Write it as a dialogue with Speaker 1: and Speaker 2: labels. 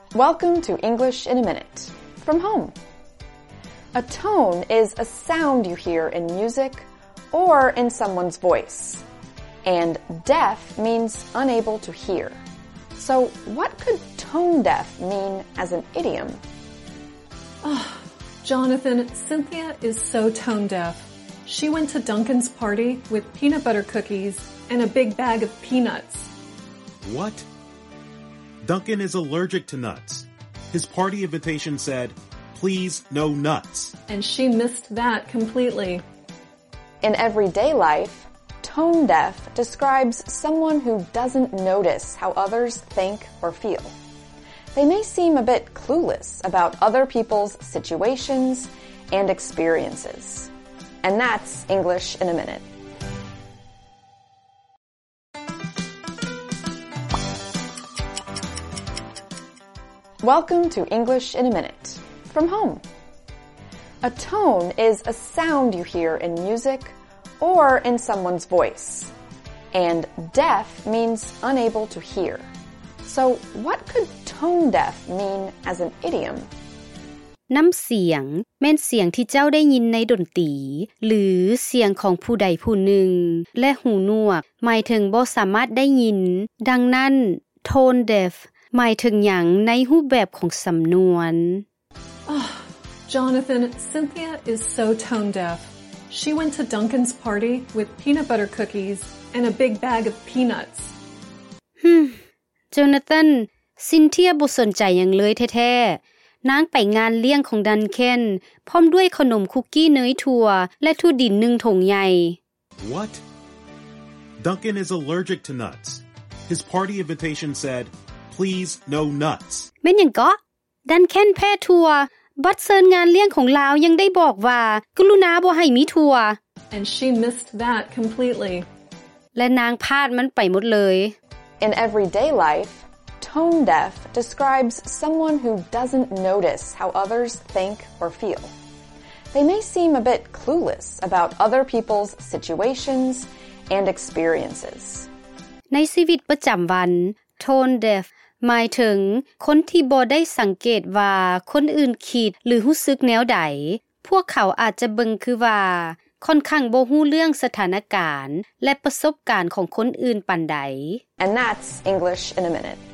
Speaker 1: Welcome to English in a Minute from home. A tone is a sound you hear in music or in someone's voice. And deaf means unable to hear. So what could tone deaf mean as an idiom?
Speaker 2: Jonathan, Cynthia is so tone deaf. She went to Duncan's party with peanut butter cookies and a big bag of peanuts.
Speaker 3: What? Duncan is allergic to nuts. His party invitation said, "Please, no nuts."
Speaker 2: And she missed that completely.
Speaker 1: In everyday life, tone deaf describes someone who doesn't notice how others think or feel. They may seem a bit clueless about other people's situations and experiences. And that's English in a Minute. Welcome to English in a Minute from home. A tone is a sound you hear in music or in someone's voice. And deaf means unable to hear. So what could tone deaf mean as an idiom?
Speaker 4: น้ำเสียงแม่นเสียงที่เจ้าได้ยินในดนตรีหรือเสียงของผู้ใดผู้หนึ่งและหูหนวกหมายถึงบ่สามารถได้ยินดังนั้น tone deaf หมายถึงหยังในรูปแบบของสำนวน
Speaker 2: Jonathan, Cynthia is so tone deaf. She went to Duncan's party with peanut butter cookies and a big bag of peanuts.
Speaker 4: Jonathan, Cynthia บ่สนใจหยังเลยแท้ๆนางไปงานเลี้ยงของดันเคนพร้อมด้วยขนมคุกกี้เนยถั่วและถั่วดิน1ถุงใหญ่
Speaker 3: What? Duncan is allergic to nuts. His party invitation said, "Please, no nuts."
Speaker 4: แม่นหยังก็ดันเคนแพ้ถั่วบัตรเชิญงานเลี้ยงของลาวยังได้บอกว่ากรุณาบ่ให้มีถั่ว
Speaker 2: And she missed that completely.
Speaker 4: และนางพลาดมันไปหมดเลย
Speaker 1: In everyday life, tone deaf describes someone who doesn't notice how others think or feel. They may seem a bit clueless about other people's situations and experiences.
Speaker 4: ในชีวิตประจำวัน tone deaf หมายถึงคนที่บ่ได้สังเกตว่าคนอื่นคิดหรือรู้สึกแนวใดพวกเขาอาจจะเบิ่งคือว่าค่อนข้างบ่รู้เรื่องสถานการณ์และประสบการณ์ของคนอื่นปานใด
Speaker 1: And that's English in a Minute.